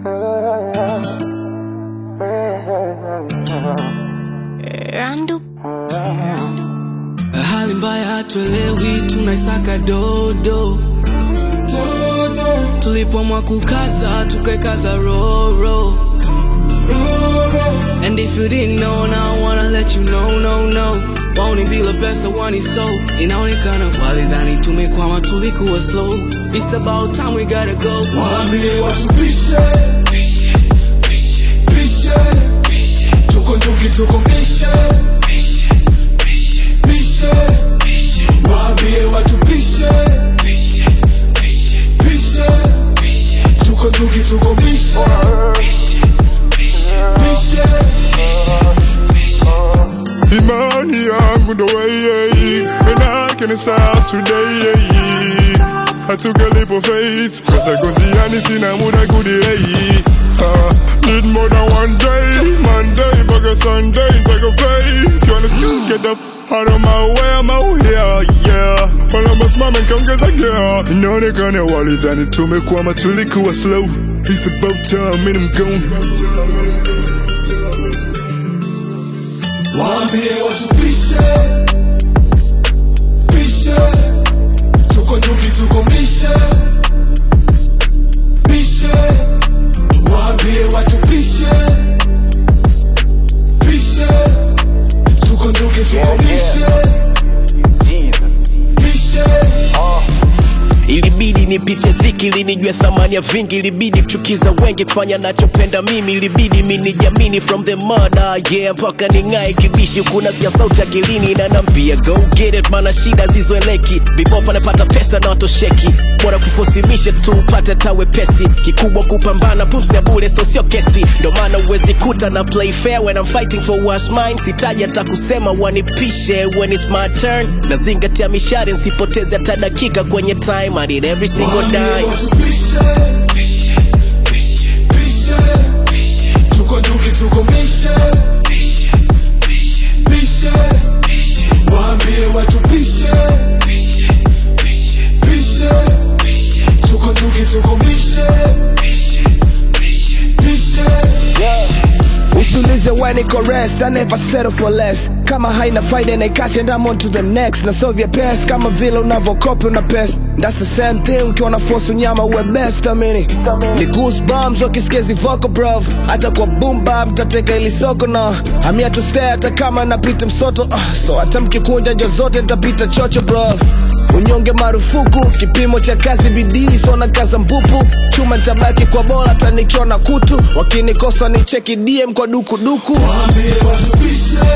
Randu. Hali mbaya hatuelewi, tunaisaka dodo. Tulipomwa kukaza, tukaikaza roro. And if you didn't know, now I wanna let you know, no. Won't be the best, I want it so. Inaonekana walidhani tumekwama, tulikuwa slow. It's about time we gotta go. Waambie watu pishe, tuko ndugi tuko mishe, waambie watu pishe, tuko ndugi tuko mishe. Imani yangu ndo wewe, and I can start today. Hatukalipo faith, kosa konziani sina muda kudilei. Need more than one day, Monday mpaka Sunday ntaka pay. Kiwana still get up out of my way, I'm out here, yeah. Wala masimame nkaongeza gear. Inaonekana walidhani tumekwama, tulikuwa slow. It's about time and I'm gone. Waambie watu pishe, tuko ndugi tuko mishe. Waambie watu pishe, tuko ndugi tuko mishe. Ilibidi nipite dhiki ili nijue thamani ya vingi. Ilibidi kuchukiza wengi kufanya nachopenda mimi. Ilibidi mimi nijiamini from the mother, yeah, mpaka ningae kibishi. Kuna siya sauti akilini na nampia go get it, mana shida zizoeleki. Vibopa napata pesa na watosheki, bora kufosimisha tu upate tawe pesi. Kikubwa kupambana pumzi na bure, so sio kesi. Ndo maana uwezi kuta na play fair when I'm fighting for what's mine. Sitaji hata kusema wanipishe when it's my turn. Nazingatia mishari nsipoteze hata dakika kwenye time. I did every single dime. Tuko ndugi tuko mishe. Waambie watu pishe, tuko ndugi tuko mishe. Usulize when it rest, I never settle for less. Kama haina faida na ikache and I'm on to the next. Na solve your past kama vile unavokopi una pest. That's the same thing ukiwa na force unyama uwe best amini. Ni goosebumps wakisikezi vocal bruv. Hata kwa boom bap mtateka ili soko na hamia to stay hata kama napita msoto. So hata mkikunja njo zote nitapita chocho bruv. Unyonge marufuku, kipimo cha kazi bidii. So na kaza mpupu, chuma nitabaki kwa bola hata nikiona kutu. Wakinikosa ni cheki DM kwa duku. Waambie watu pishe,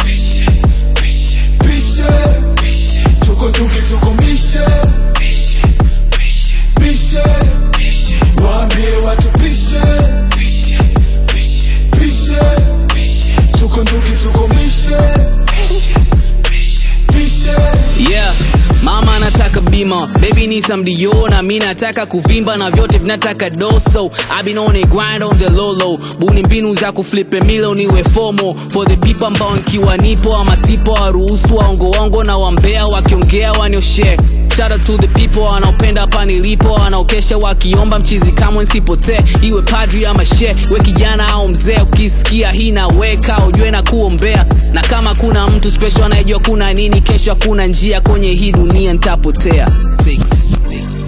tuko ndugi tuko mishe. Waambie watu pishe, tuko ndugi tuko mishe. Yeah, mama nataka bima, baby need some Dior. Na mi nataka kuvimba na vyote vinataka doso. I've been on a grind on the low. Buni mbinu za kuflipe milo niwe FOMO. For the people ambao nkiwa nipo ama sipo waruhusu waongo na wambea wakiongea wanioshe. Shout out to the people wanaopenda hapa nilipo, wanaokesha wakiomba mchizi kamwe nsipotee. Iwe padri ama she, we kijana au mzee. Ukisikia hii na weka ujue na kuombea. Na kama kuna mtu special anayejua kuna nini kesho, hakuna njia kwenye hii dunia nitapotea. 6